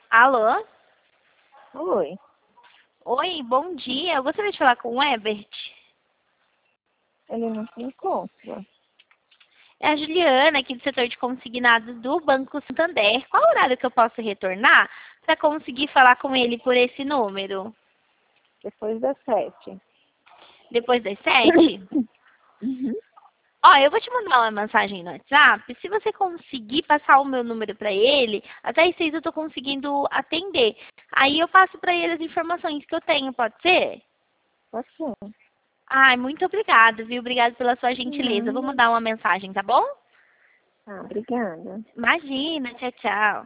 Alô? Oi, Oi, bom dia. Eu gostaria de falar com o Ebert. ele não se encontra. É a Juliana, aqui do setor de consignados do Banco Santander. Qual horário que eu posso retornar para conseguir falar com ele por esse número? Depois das 7. Depois das 7? Uhum. Ó, eu vou te mandar uma mensagem no WhatsApp. Se você conseguir passar o meu número para ele, até às 6 eu tô conseguindo atender. Aí eu passo para ele as informações que eu tenho, pode ser? Assim. Ai, muito obrigada, viu? Obrigada pela sua gentileza. Eu vou Nada. mandar uma mensagem, tá bom? Ah, obrigada. Imagina, tchau, tchau.